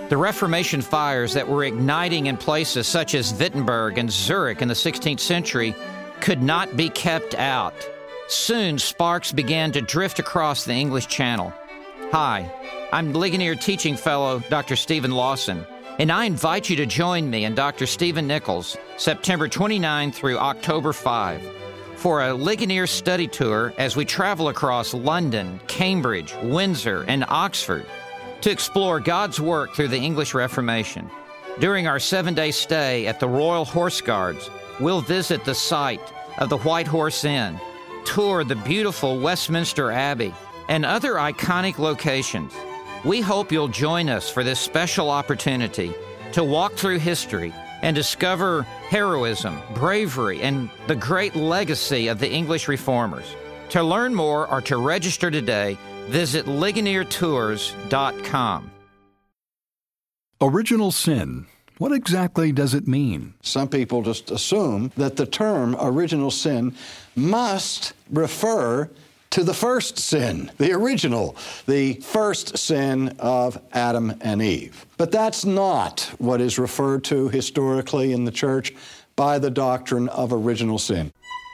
The Reformation fires that were igniting in places such as Wittenberg and Zurich in the 16th century could not be kept out. Soon, sparks began to drift across the English Channel. Hi, I'm Ligonier Teaching Fellow Dr. Stephen Lawson, and I invite you to join me and Dr. Stephen Nichols September 29 through October 5 for a Ligonier study tour as we travel across London, Cambridge, Windsor, and Oxford to explore God's work through the English Reformation. During our 7-day stay at the Royal Horse Guards, we'll visit the site of the White Horse Inn, tour the beautiful Westminster Abbey, and other iconic locations. We hope you'll join us for this special opportunity to walk through history and discover heroism, bravery, and the great legacy of the English reformers. To learn more or to register today, visit LigonierTours.com. Original sin. What exactly does it mean? Some people just assume that the term original sin must refer to the first sin, the original, the first sin of Adam and Eve. But that's not what is referred to historically in the church by the doctrine of original sin.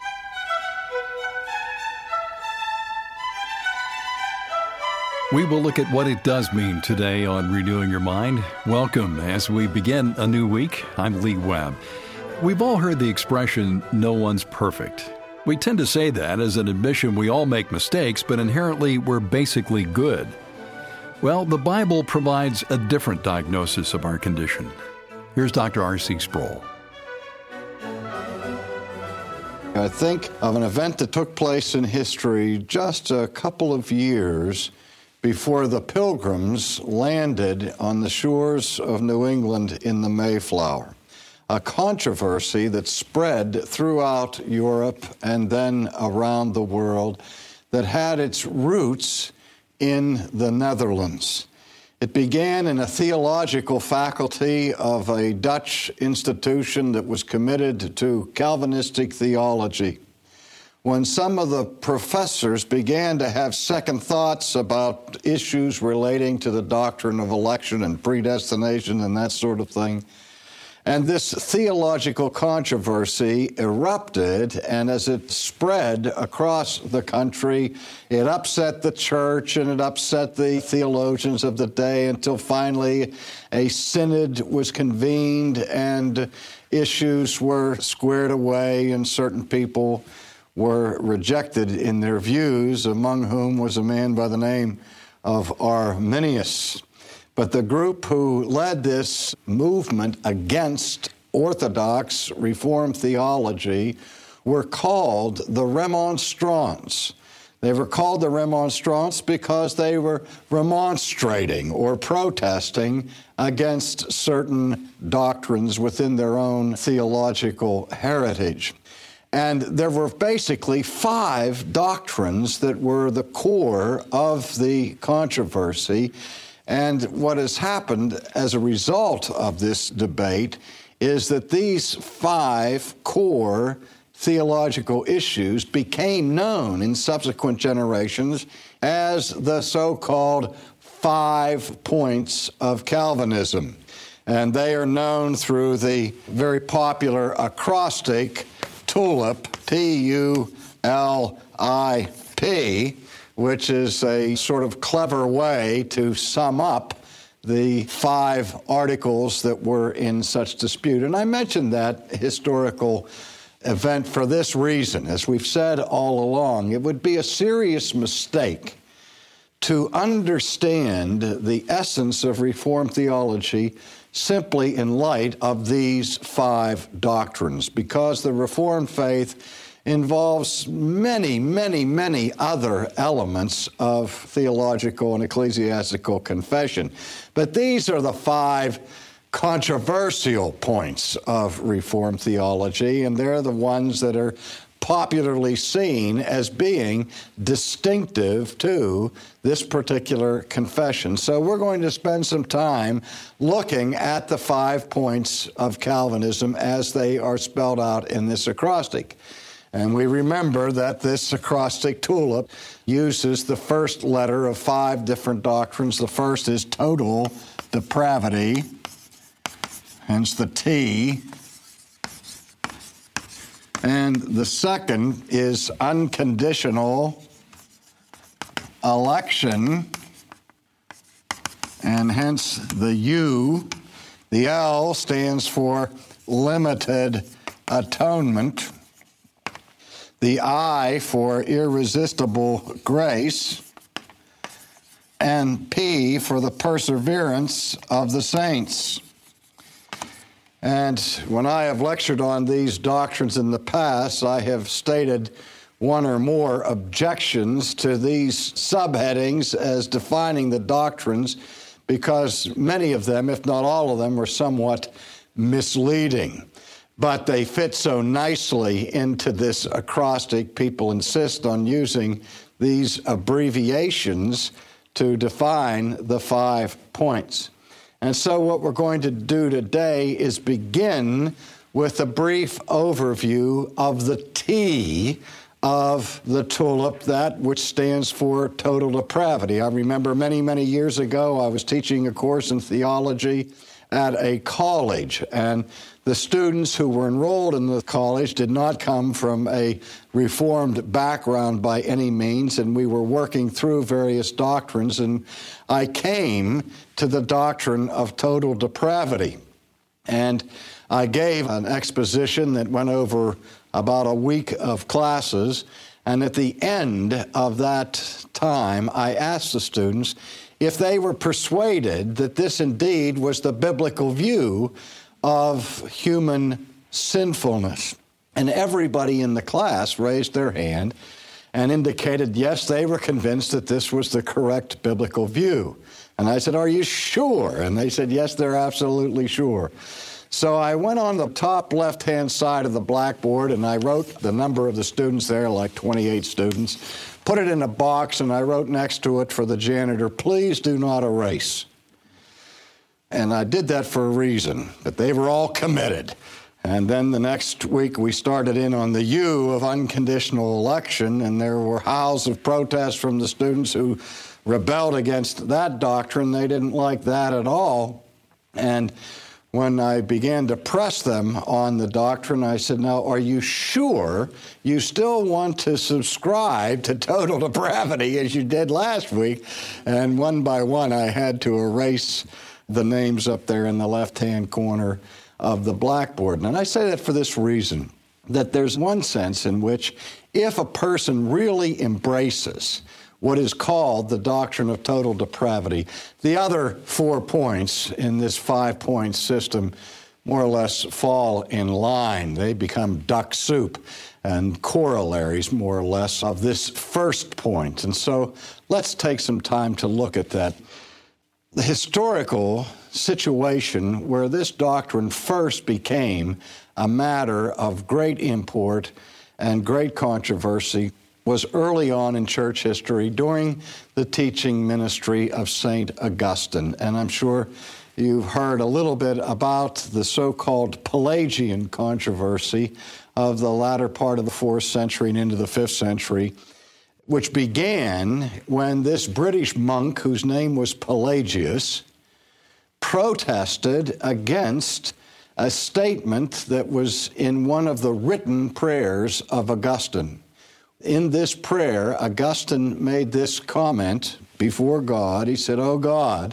We will look at what it does mean today on Renewing Your Mind. Welcome as we begin a new week. I'm Lee Webb. We've all heard the expression, no one's perfect. We tend to say that as an admission we all make mistakes, but inherently we're basically good. Well, the Bible provides a different diagnosis of our condition. Here's Dr. R.C. Sproul. I think of an event that took place in history just a couple of years before the Pilgrims landed on the shores of New England in the Mayflower. A controversy that spread throughout Europe and then around the world that had its roots in the Netherlands. It began in a theological faculty of a Dutch institution that was committed to Calvinistic theology. When some of the professors began to have second thoughts about issues relating to the doctrine of election and predestination and that sort of thing, and this theological controversy erupted, and as it spread across the country, it upset the church and it upset the theologians of the day until finally a synod was convened and issues were squared away and certain people were rejected in their views, among whom was a man by the name of Arminius. But the group who led this movement against Orthodox Reformed theology were called the Remonstrants. They were called the Remonstrants because they were remonstrating or protesting against certain doctrines within their own theological heritage. And there were basically 5 doctrines that were the core of the controversy. And what has happened as a result of this debate is that these 5 core theological issues became known in subsequent generations as the so-called 5 points of Calvinism. And they are known through the very popular acrostic TULIP, T-U-L-I-P, which is a sort of clever way to sum up the 5 articles that were in such dispute. And I mentioned that historical event for this reason. As we've said all along, it would be a serious mistake to understand the essence of Reformed theology simply in light of these 5 doctrines, because the Reformed faith involves many, many, many other elements of theological and ecclesiastical confession. But these are the 5 controversial points of Reformed theology, and they're the ones that are popularly seen as being distinctive to this particular confession. So we're going to spend some time looking at the 5 points of Calvinism as they are spelled out in this acrostic. And we remember that this acrostic tulip uses the first letter of 5 different doctrines. The first is total depravity, hence the T. And the second is unconditional election, and hence the U. The L stands for limited atonement. The I for irresistible grace. And P for the perseverance of the saints. And when I have lectured on these doctrines in the past, I have stated one or more objections to these subheadings as defining the doctrines, because many of them, if not all of them, were somewhat misleading. But they fit so nicely into this acrostic. People insist on using these abbreviations to define the 5 points. And so what we're going to do today is begin with a brief overview of the T of the tulip, that which stands for total depravity. I remember many, many years ago, I was teaching a course in theology at a college, and the students who were enrolled in the college did not come from a Reformed background by any means, and we were working through various doctrines, and I came to the doctrine of total depravity. And I gave an exposition that went over about a week of classes, and at the end of that time, I asked the students if they were persuaded that this indeed was the biblical view of human sinfulness. And everybody in the class raised their hand and indicated, yes, they were convinced that this was the correct biblical view. And I said, are you sure? And they said, yes, they're absolutely sure. So I went on the top left-hand side of the blackboard, and I wrote the number of the students there, like 28 students, put it in a box, and I wrote next to it for the janitor, please do not erase. And I did that for a reason, that they were all committed. And then the next week we started in on the U of unconditional election, and there were howls of protest from the students who rebelled against that doctrine. They didn't like that at all. And when I began to press them on the doctrine, I said, now, are you sure you still want to subscribe to total depravity as you did last week? And one by one, I had to erase the names up there in the left-hand corner of the blackboard. And I say that for this reason, that there's one sense in which if a person really embraces what is called the doctrine of total depravity, the other 4 points in this 5-point system more or less fall in line. They become duck soup and corollaries, more or less, of this first point. And so let's take some time to look at that. The historical situation where this doctrine first became a matter of great import and great controversy was early on in church history during the teaching ministry of St. Augustine. And I'm sure you've heard a little bit about the so-called Pelagian controversy of the latter part of the 4th century and into the 5th century, which began when this British monk, whose name was Pelagius, protested against a statement that was in one of the written prayers of Augustine. In this prayer, Augustine made this comment before God. He said, "O God,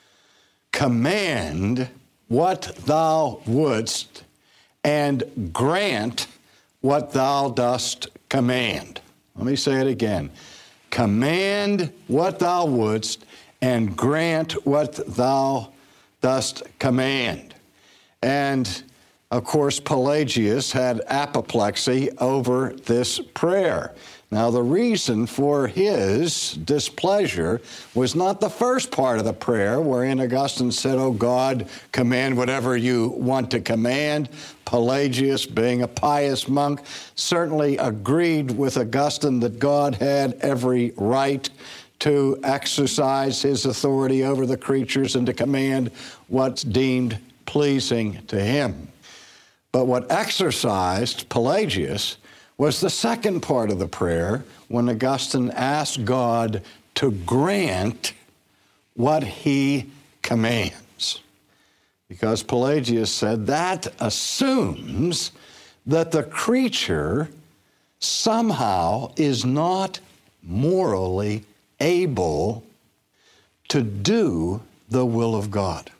command what thou wouldst and grant what thou dost command." Let me say it again. Command what thou wouldst and grant what thou dost command. And of course, Pelagius had apoplexy over this prayer. Now, the reason for his displeasure was not the first part of the prayer, wherein Augustine said, "Oh God, command whatever you want to command." Pelagius, being a pious monk, certainly agreed with Augustine that God had every right to exercise his authority over the creatures and to command what's deemed pleasing to him. But what exercised Pelagius was the second part of the prayer when Augustine asked God to grant what he commands. Because Pelagius said that assumes that the creature somehow is not morally able to do the will of God.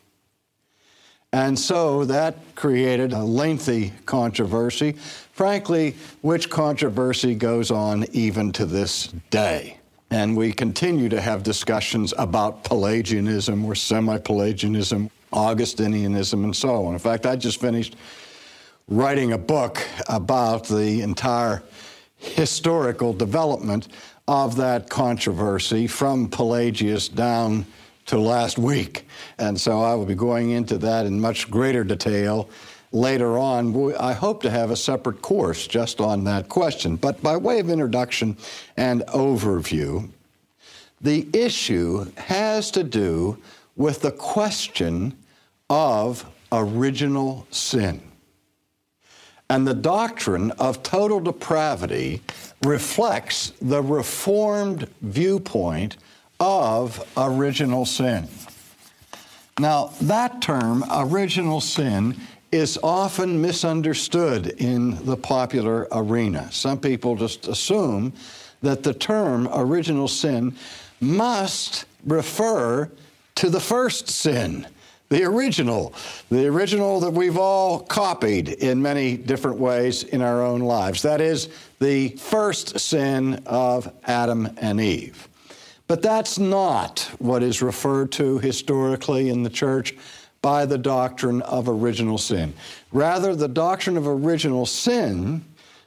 And so that created a lengthy controversy, frankly, which controversy goes on even to this day. And we continue to have discussions about Pelagianism or semi-Pelagianism, Augustinianism, and so on. In fact, I just finished writing a book about the entire historical development of that controversy from Pelagius down to last week. And so I will be going into that in much greater detail later on. I hope to have a separate course just on that question. But by way of introduction and overview, the issue has to do with the question of original sin. And the doctrine of total depravity reflects the Reformed viewpoint of original sin. Now, that term, original sin, is often misunderstood in the popular arena. Some people just assume that the term original sin must refer to the first sin, the original that we've all copied in many different ways in our own lives. That is, the first sin of Adam and Eve. But that's not what is referred to historically in the church by the doctrine of original sin. Rather, the doctrine of original sin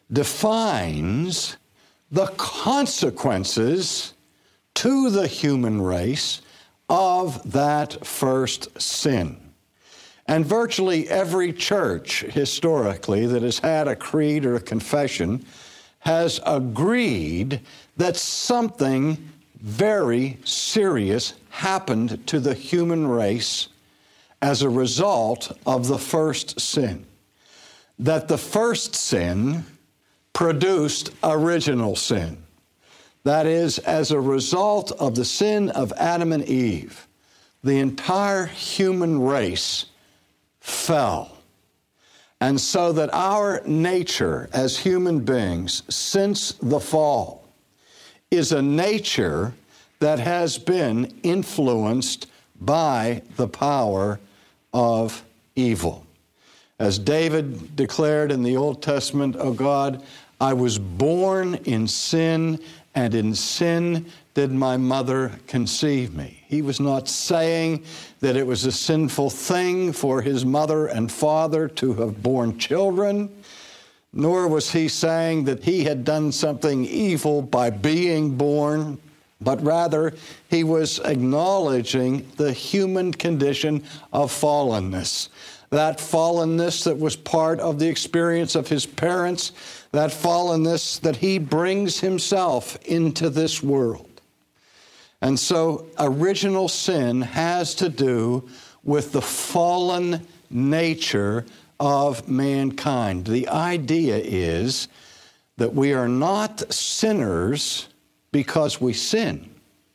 defines the consequences to the human race of that first sin. And virtually every church historically that has had a creed or a confession has agreed that something very serious happened to the human race as a result of the first sin. That the first sin produced original sin. That is, as a result of the sin of Adam and Eve, the entire human race fell. And so that our nature as human beings since the fall is a nature that has been influenced by the power of evil. As David declared in the Old Testament, "O God, I was born in sin, and in sin did my mother conceive me." He was not saying that it was a sinful thing for his mother and father to have borne children, nor was he saying that he had done something evil by being born, but rather he was acknowledging the human condition of fallenness. That fallenness that was part of the experience of his parents, that fallenness that he brings himself into this world. And so original sin has to do with the fallen nature of mankind. The idea is that we are not sinners because we sin,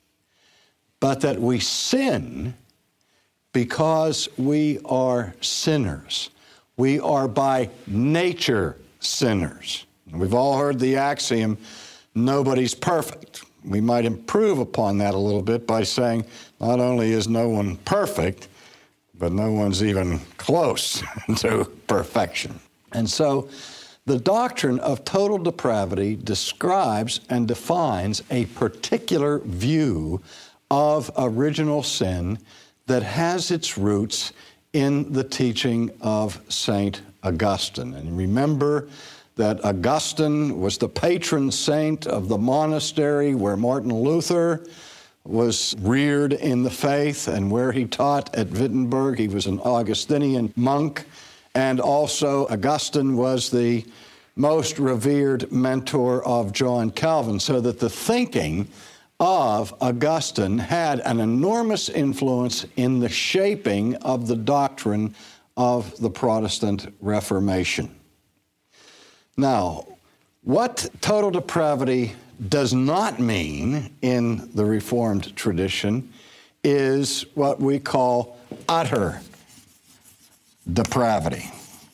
but that we sin because we are sinners. We are by nature sinners. We've all heard the axiom, nobody's perfect. We might improve upon that a little bit by saying not only is no one perfect, but no one's even close to perfection. And so the doctrine of total depravity describes and defines a particular view of original sin that has its roots in the teaching of St. Augustine. And remember that Augustine was the patron saint of the monastery where Martin Luther was reared in the faith and where he taught at Wittenberg. He was an Augustinian monk. And also Augustine was the most revered mentor of John Calvin, so that the thinking of Augustine had an enormous influence in the shaping of the doctrine of the Protestant Reformation. Now, What total depravity does not mean in the Reformed tradition is what we call utter depravity.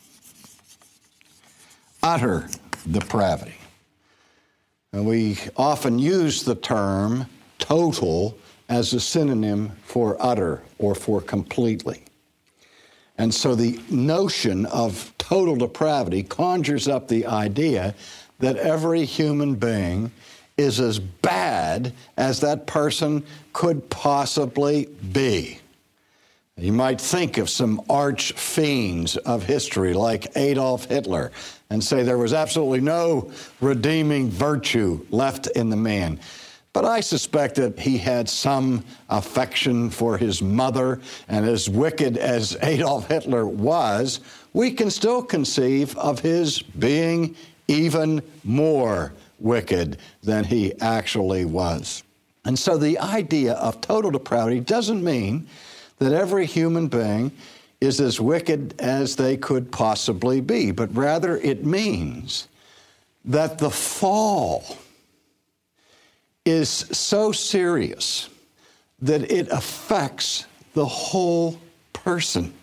Utter depravity. And we often use the term total as a synonym for utter or for completely. And so the notion of total depravity conjures up the idea that every human being is as bad as that person could possibly be. You might think of some arch fiends of history like Adolf Hitler and say there was absolutely no redeeming virtue left in the man. But I suspect that he had some affection for his mother, and as wicked as Adolf Hitler was, we can still conceive of his being even more wicked than he actually was. And so the idea of total depravity doesn't mean that every human being is as wicked as they could possibly be, but rather it means that the fall is so serious that it affects the whole person.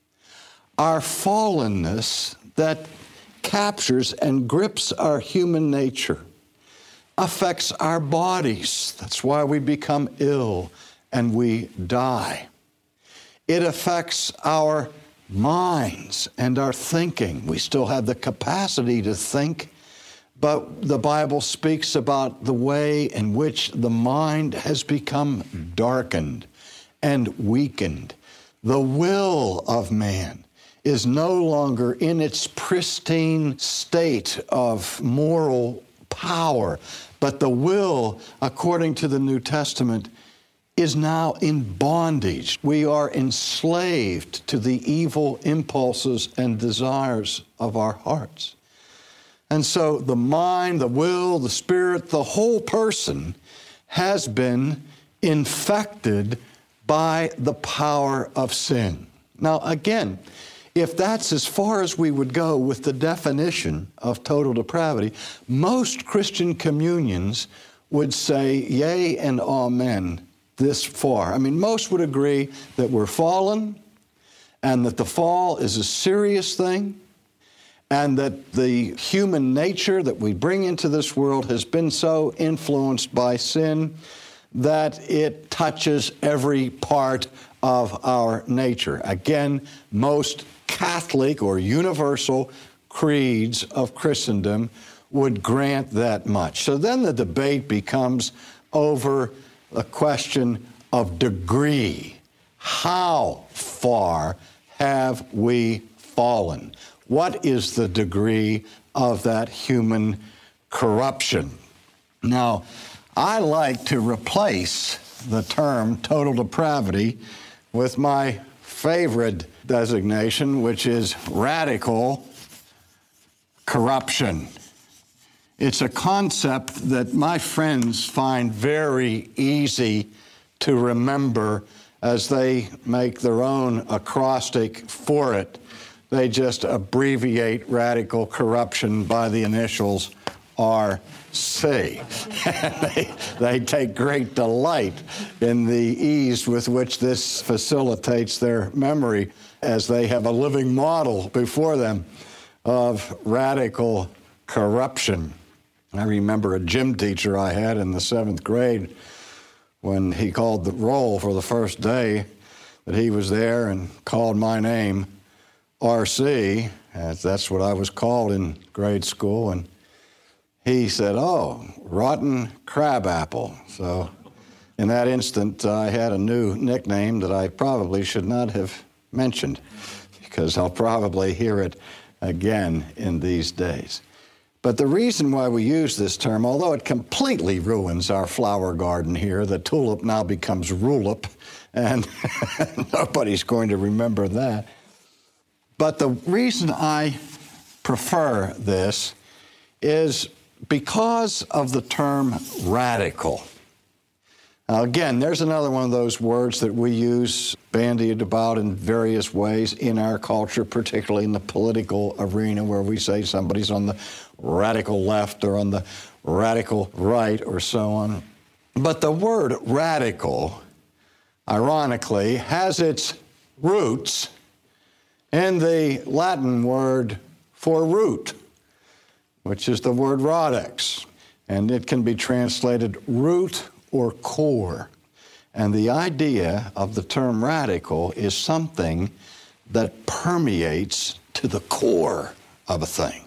Our fallenness that captures and grips our human nature affects our bodies. That's why we become ill and we die. It affects our minds and our thinking. We still have the capacity to think, but the Bible speaks about the way in which the mind has become darkened and weakened. The will of man is no longer in its pristine state of moral power, but the will, according to the New Testament, is now in bondage. We are enslaved to the evil impulses and desires of our hearts. And so the mind, the will, the spirit, the whole person has been infected by the power of sin. Now, again, if that's as far as we would go with the definition of total depravity, most Christian communions would say, yea and amen, this far. I mean, most would agree that we're fallen and that the fall is a serious thing and that the human nature that we bring into this world has been so influenced by sin that it touches every part of our nature. Again, most Catholic or universal creeds of Christendom would grant that much. So then the debate becomes over a question of degree. How far have we fallen? What is the degree of that human corruption? Now, I like to replace the term total depravity with my favorite designation, which is radical corruption. It's a concept that my friends find very easy to remember as they make their own acrostic for it. They just abbreviate radical corruption by the initials RC. They take great delight in the ease with which this facilitates their memory as they have a living model before them of radical corruption. I remember a gym teacher I had in the 7th grade when he called the roll for the first day that he was there and called my name, RC. That's what I was called in grade school. And he said, "Oh, rotten crabapple." So in that instant, I had a new nickname that I probably should not have mentioned because I'll probably hear it again in these days. But the reason why we use this term, although it completely ruins our flower garden here, the tulip now becomes rulip, and nobody's going to remember that. But the reason I prefer this is because of the term radical. Now, again, there's another one of those words that we use bandied about in various ways in our culture, particularly in the political arena, where we say somebody's on the radical left or on the radical right or so on. But the word radical, ironically, has its roots in the Latin word for root, which is the word radex, and it can be translated root or core. And the idea of the term radical is something that permeates to the core of a thing.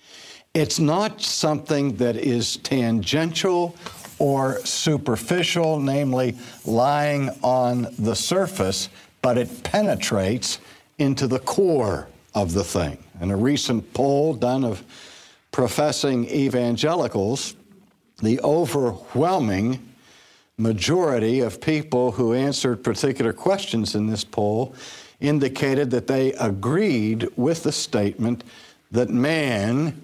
It's not something that is tangential or superficial, namely lying on the surface, but it penetrates into the core of the thing. In a recent poll done of professing evangelicals, the overwhelming majority of people who answered particular questions in this poll indicated that they agreed with the statement that man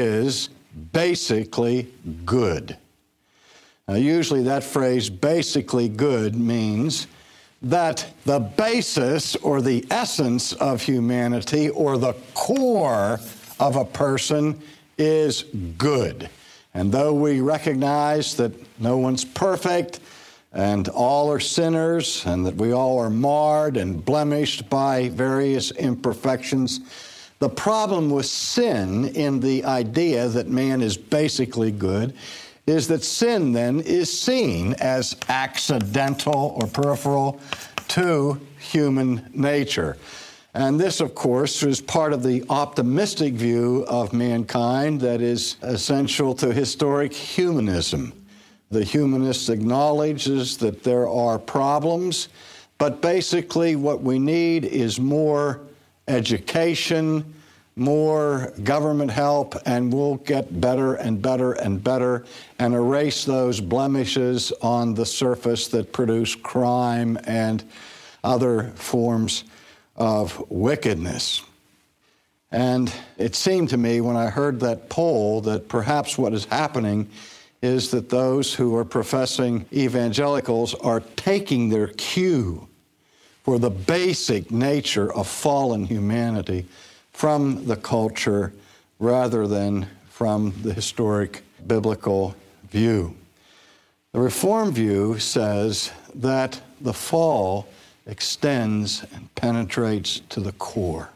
is basically good. Now, usually that phrase, basically good, means that the basis or the essence of humanity or the core of a person is good. And though we recognize that no one's perfect and all are sinners and that we all are marred and blemished by various imperfections, the problem with sin in the idea that man is basically good is that sin then is seen as accidental or peripheral to human nature. And this, of course, is part of the optimistic view of mankind that is essential to historic humanism. The humanist acknowledges that there are problems, but basically what we need is more education, more government help, and we'll get better and better and better and erase those blemishes on the surface that produce crime and other forms of wickedness. And it seemed to me when I heard that poll that perhaps what is happening is that those who are professing evangelicals are taking their cue for the basic nature of fallen humanity from the culture rather than from the historic biblical view. The Reformed view says that the fall extends and penetrates to the core.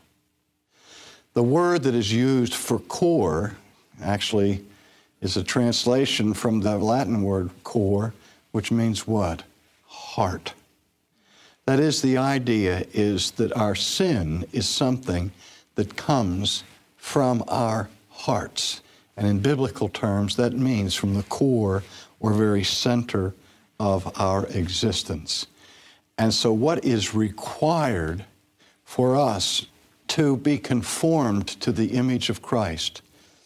The word that is used for core actually is a translation from the Latin word cor, which means what? Heart. That is, the idea is that our sin is something that comes from our hearts. And in biblical terms, that means from the core or very center of our existence. And so what is required for us to be conformed to the image of Christ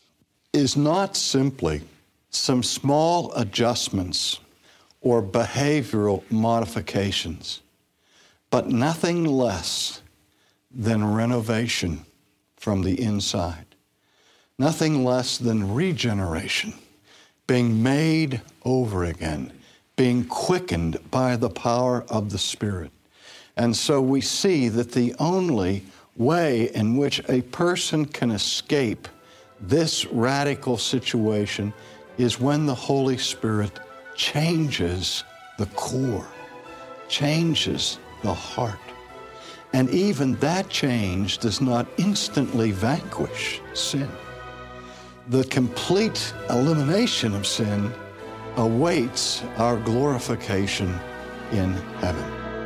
is not simply some small adjustments or behavioral modifications, but nothing less than renovation from the inside, nothing less than regeneration, being made over again, being quickened by the power of the Spirit. And so we see that the only way in which a person can escape this radical situation is when the Holy Spirit changes the core, changes the heart. And even that change does not instantly vanquish sin. The complete elimination of sin awaits our glorification in heaven.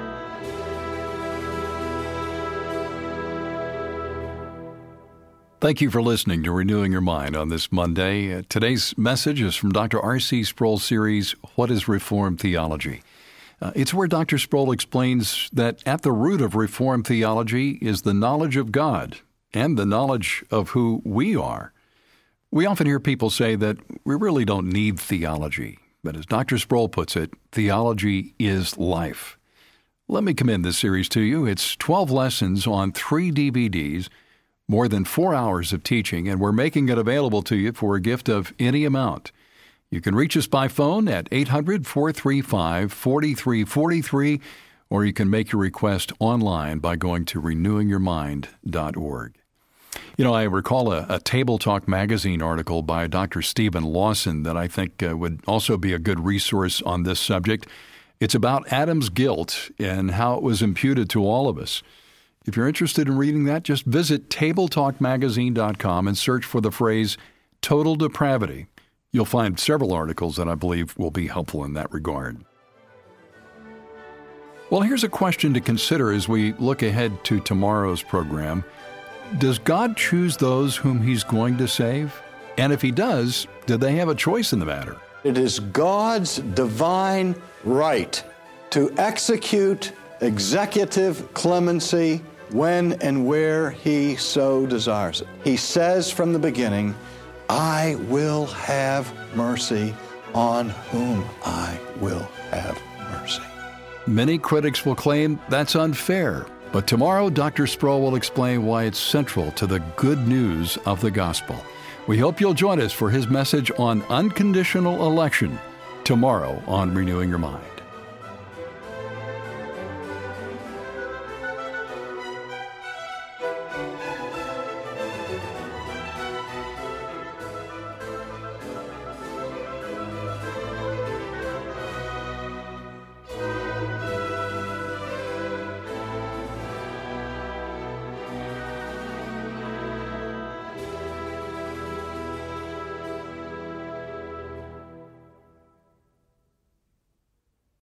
Thank you for listening to Renewing Your Mind on this Monday. Today's message is from Dr. R.C. Sproul's series, What is Reformed Theology? It's where Dr. Sproul explains that at the root of Reformed theology is the knowledge of God and the knowledge of who we are. We often hear people say that we really don't need theology. But as Dr. Sproul puts it, theology is life. Let me commend this series to you. It's 12 lessons on 3 DVDs, more than 4 hours of teaching, and we're making it available to you for a gift of any amount. You can reach us by phone at 800-435-4343, or you can make your request online by going to renewingyourmind.org. You know, I recall a Table Talk magazine article by Dr. Stephen Lawson that I think would also be a good resource on this subject. It's about Adam's guilt and how it was imputed to all of us. If you're interested in reading that, just visit tabletalkmagazine.com and search for the phrase total depravity. You'll find several articles that I believe will be helpful in that regard. Well, here's a question to consider as we look ahead to tomorrow's program. Does God choose those whom He's going to save? And if He does, do they have a choice in the matter? It is God's divine right to execute executive clemency when and where He so desires it. He says from the beginning, I will have mercy on whom I will have mercy. Many critics will claim that's unfair, but tomorrow Dr. Sproul will explain why it's central to the good news of the gospel. We hope you'll join us for his message on unconditional election tomorrow on Renewing Your Mind.